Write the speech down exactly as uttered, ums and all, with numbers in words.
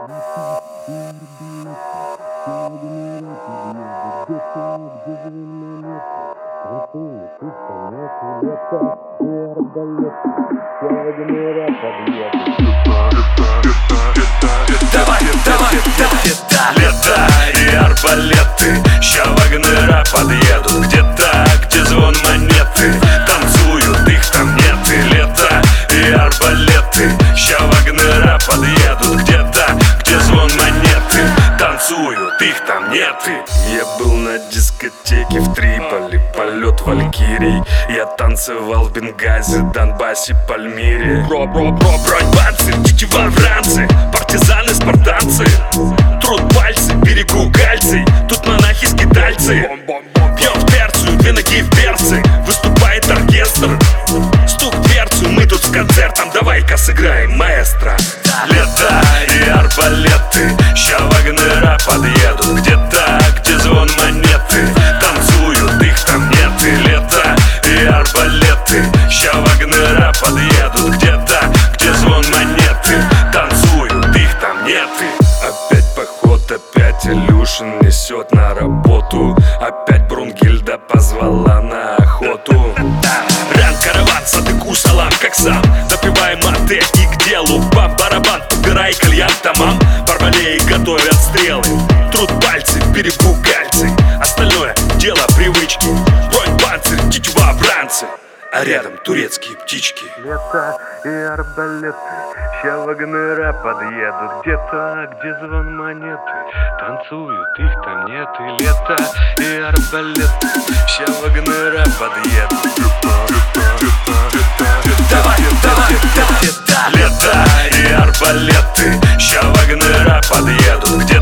Давай, давай, давай, лето и арбалеты. Ща вагнера подъедут. Где-то, где звон монеты. Танцуют, их там нет. И лето и арбалеты. Ща вагнера подъедут. Где-то, где звон монеты. Танцуют, их там нет. Я был на дискотеке в Триполи, полет валькирий. Я танцевал в Бенгази, Донбассе, Пальмире. Бро-бро-бро, броньбанцы, тетива-вранцы, партизаны, спартанцы. Труд пальцы, берегу кальций. Тут монахи-скитальцы. Пьем в перцию, две ноги в перцы. Выступает оркестр. Стук в дверцу, мы тут с концертом. Давай-ка сыграем, маэстро. Лето и арбалеты. Ща вагнера подъедут. Где-то, где звон монеты. Танцуют, их там нет. И лето и арбалеты. Ща вагнера подъедут. Где-то, где звон монеты. Танцуют, их там нет. Опять поход, опять Илюшин несет на работу. Опять Брунгильда позвала на охоту. Ран, караван, садыку, салам, как сам. Допиваем мате и к делу. Бам-барабан, убирай кальян, тамам. Барбалеи готовят стрелы. Труд пальцы, в берегу кальций. Остальное дело привычки. Бронь, панцирь, тетива, бранцы. А рядом турецкие птички. Лето и арбалеты. Ща вагнера подъедут. Где-то, где звон монеты. Танцуют, их там нет. И лето и арбалеты. Ща вагнера подъедут. Давай, давай, давай, лето и арбалеты. Ща вагнера подъедут. Где